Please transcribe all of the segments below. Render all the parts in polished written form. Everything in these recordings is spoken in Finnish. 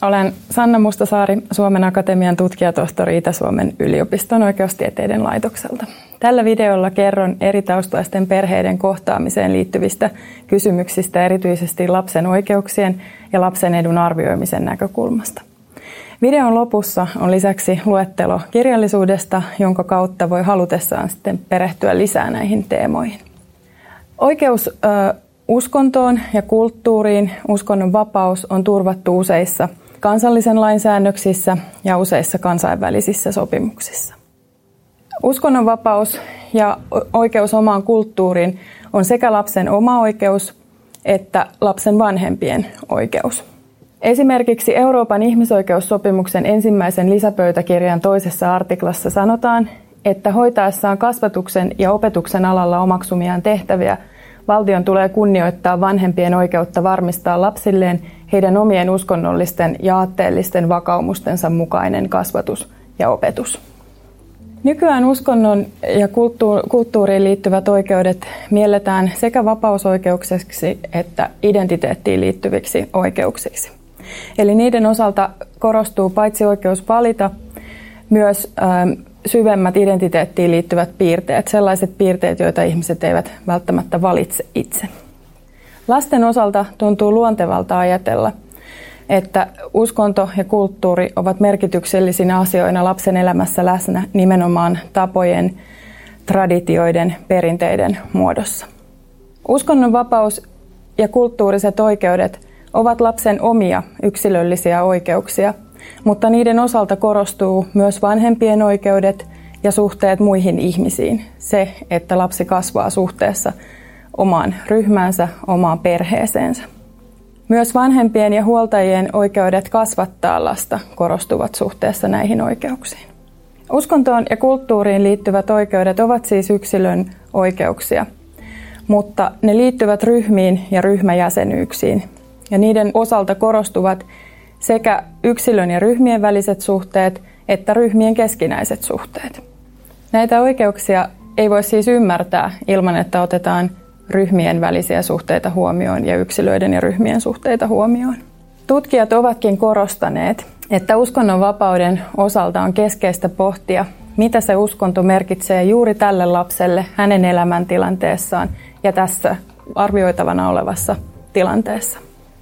Olen Sanna Mustasaari, Suomen Akatemian tutkijatohtori Itä-Suomen yliopiston oikeustieteiden laitokselta. Tällä videolla kerron eri taustaisten perheiden kohtaamiseen liittyvistä kysymyksistä erityisesti lapsen oikeuksien ja lapsen edun arvioimisen näkökulmasta. Videon lopussa on lisäksi luettelo kirjallisuudesta, jonka kautta voi halutessaan sitten perehtyä lisää näihin teemoihin. Oikeus uskontoon ja kulttuuriin, uskonnon vapaus on turvattu useissa kansallisen lain säännöksissä ja useissa kansainvälisissä sopimuksissa. Uskonnonvapaus ja oikeus omaan kulttuuriin on sekä lapsen oma oikeus että lapsen vanhempien oikeus. Esimerkiksi Euroopan ihmisoikeussopimuksen ensimmäisen lisäpöytäkirjan 2. artiklassa sanotaan, että hoitaessaan kasvatuksen ja opetuksen alalla omaksumiaan tehtäviä valtion tulee kunnioittaa vanhempien oikeutta varmistaa lapsilleen heidän omien uskonnollisten ja aatteellisten vakaumustensa mukainen kasvatus ja opetus. Nykyään uskonnon ja kulttuuriin liittyvät oikeudet mielletään sekä vapausoikeuksiksi että identiteettiin liittyviksi oikeuksiksi. Eli niiden osalta korostuu paitsi oikeus valita, myös syvemmät identiteettiin liittyvät piirteet, sellaiset piirteet, joita ihmiset eivät välttämättä valitse itse. Lasten osalta tuntuu luontevalta ajatella, että uskonto ja kulttuuri ovat merkityksellisinä asioina lapsen elämässä läsnä nimenomaan tapojen, traditioiden, perinteiden muodossa. Uskonnonvapaus ja kulttuuriset oikeudet ovat lapsen omia yksilöllisiä oikeuksia, mutta niiden osalta korostuu myös vanhempien oikeudet ja suhteet muihin ihmisiin. Se, että lapsi kasvaa suhteessa omaan ryhmäänsä, omaan perheeseensä. Myös vanhempien ja huoltajien oikeudet kasvattaa lasta korostuvat suhteessa näihin oikeuksiin. Uskontoon ja kulttuuriin liittyvät oikeudet ovat siis yksilön oikeuksia, mutta ne liittyvät ryhmiin ja ryhmäjäsenyyksiin. Ja niiden osalta korostuvat sekä yksilön ja ryhmien väliset suhteet että ryhmien keskinäiset suhteet. Näitä oikeuksia ei voi siis ymmärtää ilman, että otetaan ryhmien välisiä suhteita huomioon ja yksilöiden ja ryhmien suhteita huomioon. Tutkijat ovatkin korostaneet, että uskonnonvapauden osalta on keskeistä pohtia, mitä se uskonto merkitsee juuri tälle lapselle hänen elämäntilanteessaan ja tässä arvioitavana olevassa tilanteessa.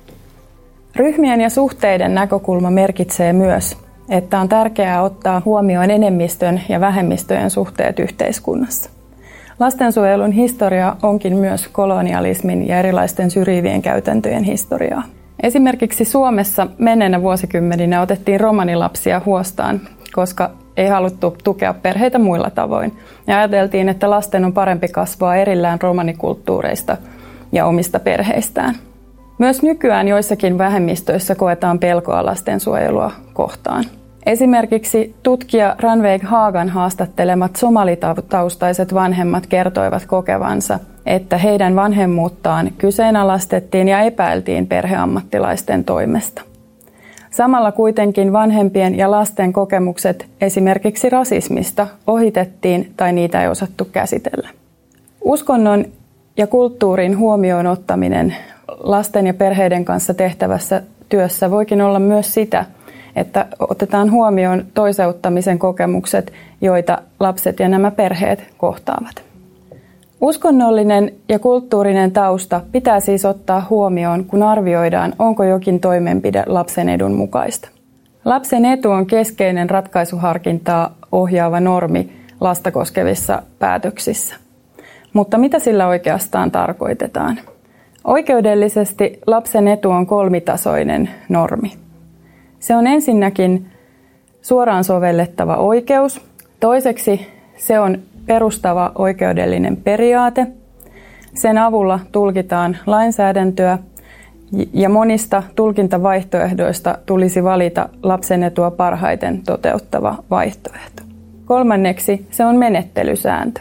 Ryhmien ja suhteiden näkökulma merkitsee myös, että on tärkeää ottaa huomioon enemmistön ja vähemmistöjen suhteet yhteiskunnassa. Lastensuojelun historia onkin myös kolonialismin ja erilaisten syrjivien käytäntöjen historiaa. Esimerkiksi Suomessa menneinä vuosikymmeninä otettiin romanilapsia huostaan, koska ei haluttu tukea perheitä muilla tavoin. Ja ajateltiin, että lasten on parempi kasvaa erillään romanikulttuureista ja omista perheistään. Myös nykyään joissakin vähemmistöissä koetaan pelkoa lastensuojelua kohtaan. Esimerkiksi tutkija Ranveig Hagan haastattelemat somalitaustaiset vanhemmat kertoivat kokevansa, että heidän vanhemmuuttaan kyseenalaistettiin ja epäiltiin perheammattilaisten toimesta. Samalla kuitenkin vanhempien ja lasten kokemukset esimerkiksi rasismista ohitettiin tai niitä ei osattu käsitellä. Uskonnon ja kulttuurin huomioon ottaminen lasten ja perheiden kanssa tehtävässä työssä voikin olla myös sitä, että otetaan huomioon toiseuttamisen kokemukset, joita lapset ja nämä perheet kohtaavat. Uskonnollinen ja kulttuurinen tausta pitää siis ottaa huomioon, kun arvioidaan, onko jokin toimenpide lapsen edun mukaista. Lapsen etu on keskeinen ratkaisuharkintaa ohjaava normi lasta koskevissa päätöksissä. Mutta mitä sillä oikeastaan tarkoitetaan? Oikeudellisesti lapsen etu on kolmitasoinen normi. Se on ensinnäkin suoraan sovellettava oikeus, toiseksi se on perustava oikeudellinen periaate, sen avulla tulkitaan lainsäädäntöä ja monista tulkintavaihtoehdoista tulisi valita lapsen etua parhaiten toteuttava vaihtoehto. Kolmanneksi se on menettelysääntö.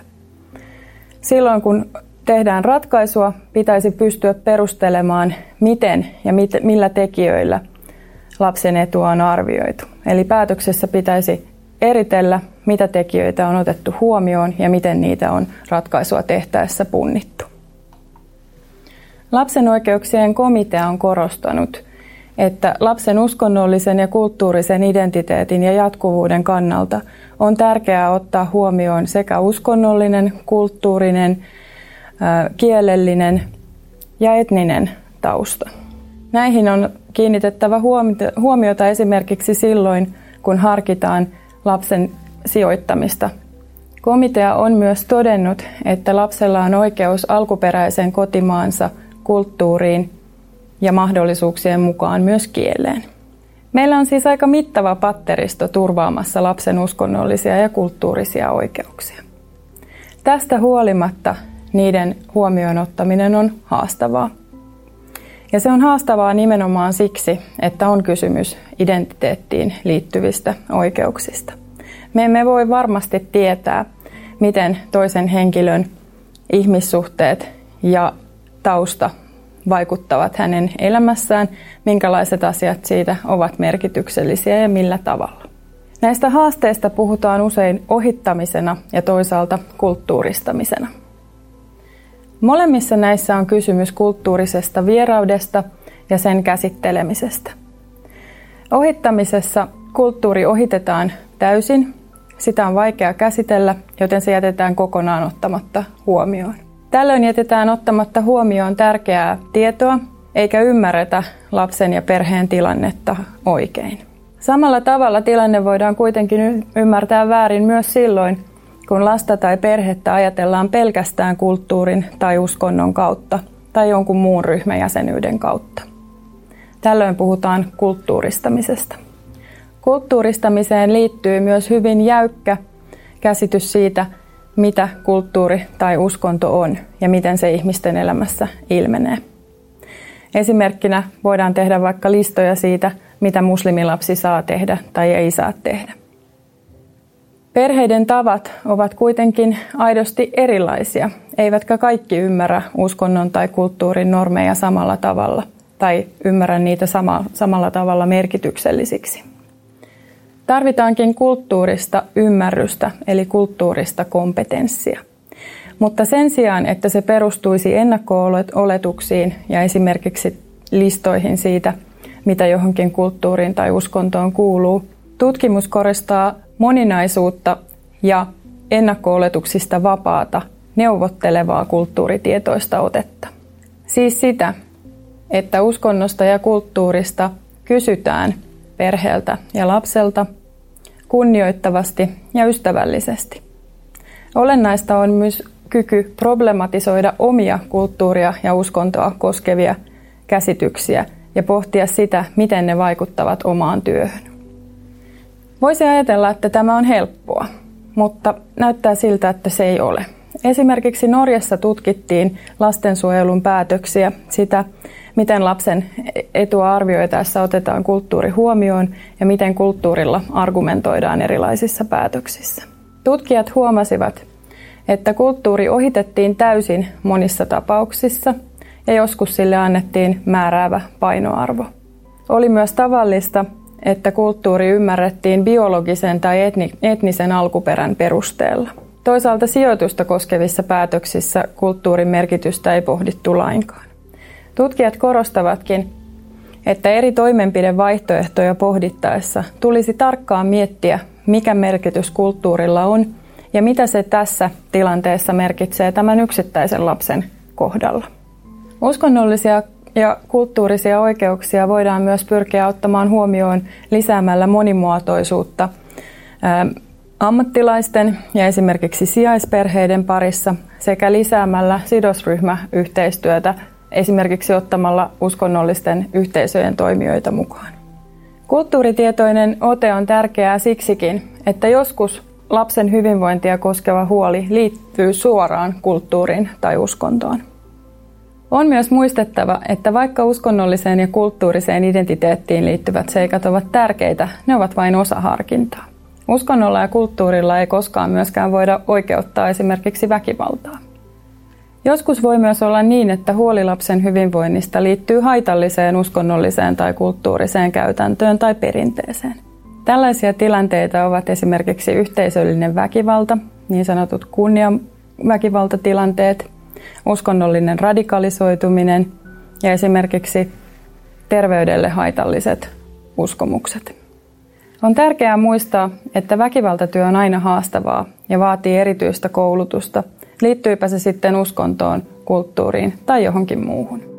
Silloin kun tehdään ratkaisua, pitäisi pystyä perustelemaan, miten ja millä tekijöillä lapsen etua on arvioitu. Eli päätöksessä pitäisi eritellä, mitä tekijöitä on otettu huomioon ja miten niitä on ratkaisua tehtäessä punnittu. Lapsen oikeuksien komitea on korostanut, että lapsen uskonnollisen ja kulttuurisen identiteetin ja jatkuvuuden kannalta on tärkeää ottaa huomioon sekä uskonnollinen, kulttuurinen, kielellinen ja etninen tausta. Näihin on kiinnitettävä huomiota esimerkiksi silloin, kun harkitaan lapsen sijoittamista. Komitea on myös todennut, että lapsella on oikeus alkuperäiseen kotimaansa, kulttuuriin ja mahdollisuuksien mukaan myös kieleen. Meillä on siis aika mittava patteristo turvaamassa lapsen uskonnollisia ja kulttuurisia oikeuksia. Tästä huolimatta niiden huomioon ottaminen on haastavaa. Ja se on haastavaa nimenomaan siksi, että on kysymys identiteettiin liittyvistä oikeuksista. Me emme voi varmasti tietää, miten toisen henkilön ihmissuhteet ja tausta vaikuttavat hänen elämässään, minkälaiset asiat siitä ovat merkityksellisiä ja millä tavalla. Näistä haasteista puhutaan usein ohittamisena ja toisaalta kulttuuristamisena. Molemmissa näissä on kysymys kulttuurisesta vieraudesta ja sen käsittelemisestä. Ohittamisessa kulttuuri ohitetaan täysin, sitä on vaikea käsitellä, joten se jätetään kokonaan ottamatta huomioon. Tällöin jätetään ottamatta huomioon tärkeää tietoa, eikä ymmärretä lapsen ja perheen tilannetta oikein. Samalla tavalla tilanne voidaan kuitenkin ymmärtää väärin myös silloin, kun lasta tai perhettä ajatellaan pelkästään kulttuurin tai uskonnon kautta tai jonkun muun ryhmäjäsenyyden kautta. Tällöin puhutaan kulttuuristamisesta. Kulttuuristamiseen liittyy myös hyvin jäykkä käsitys siitä, mitä kulttuuri tai uskonto on ja miten se ihmisten elämässä ilmenee. Esimerkkinä voidaan tehdä vaikka listoja siitä, mitä muslimilapsi saa tehdä tai ei saa tehdä. Perheiden tavat ovat kuitenkin aidosti erilaisia, eivätkä kaikki ymmärrä uskonnon tai kulttuurin normeja samalla tavalla tai ymmärrä niitä samalla tavalla merkityksellisiksi. Tarvitaankin kulttuurista ymmärrystä, eli kulttuurista kompetenssia. Mutta sen sijaan, että se perustuisi ennakko-oletuksiin ja esimerkiksi listoihin siitä, mitä johonkin kulttuuriin tai uskontoon kuuluu, tutkimus korostaa moninaisuutta ja ennakko-oletuksista vapaata, neuvottelevaa kulttuuritietoista otetta. Siis sitä, että uskonnosta ja kulttuurista kysytään perheeltä ja lapselta kunnioittavasti ja ystävällisesti. Olennaista on myös kyky problematisoida omia kulttuuria ja uskontoa koskevia käsityksiä ja pohtia sitä, miten ne vaikuttavat omaan työhön. Voisi ajatella, että tämä on helppoa, mutta näyttää siltä, että se ei ole. Esimerkiksi Norjassa tutkittiin lastensuojelun päätöksiä, sitä, miten lapsen etua arvioitaessa otetaan kulttuuri huomioon ja miten kulttuurilla argumentoidaan erilaisissa päätöksissä. Tutkijat huomasivat, että kulttuuri ohitettiin täysin monissa tapauksissa ja joskus sille annettiin määräävä painoarvo. Oli myös tavallista, että kulttuuri ymmärrettiin biologisen tai etnisen alkuperän perusteella. Toisaalta sijoitusta koskevissa päätöksissä kulttuurin merkitystä ei pohdittu lainkaan. Tutkijat korostavatkin, että eri toimenpidevaihtoehtoja pohdittaessa tulisi tarkkaan miettiä, mikä merkitys kulttuurilla on ja mitä se tässä tilanteessa merkitsee tämän yksittäisen lapsen kohdalla. Uskonnollisia ja kulttuurisia oikeuksia voidaan myös pyrkiä ottamaan huomioon lisäämällä monimuotoisuutta ammattilaisten ja esimerkiksi sijaisperheiden parissa sekä lisäämällä sidosryhmäyhteistyötä esimerkiksi ottamalla uskonnollisten yhteisöjen toimijoita mukaan. Kulttuuritietoinen ote on tärkeää siksikin, että joskus lapsen hyvinvointia koskeva huoli liittyy suoraan kulttuuriin tai uskontoon. On myös muistettava, että vaikka uskonnolliseen ja kulttuuriseen identiteettiin liittyvät seikat ovat tärkeitä, ne ovat vain osa harkintaa. Uskonnolla ja kulttuurilla ei koskaan myöskään voida oikeuttaa esimerkiksi väkivaltaa. Joskus voi myös olla niin, että huoli lapsen hyvinvoinnista liittyy haitalliseen uskonnolliseen tai kulttuuriseen käytäntöön tai perinteeseen. Tällaisia tilanteita ovat esimerkiksi yhteisöllinen väkivalta, niin sanotut kunniaväkivaltatilanteet, uskonnollinen radikalisoituminen ja esimerkiksi terveydelle haitalliset uskomukset. On tärkeää muistaa, että väkivaltatyö on aina haastavaa ja vaatii erityistä koulutusta, liittyypä se sitten uskontoon, kulttuuriin tai johonkin muuhun.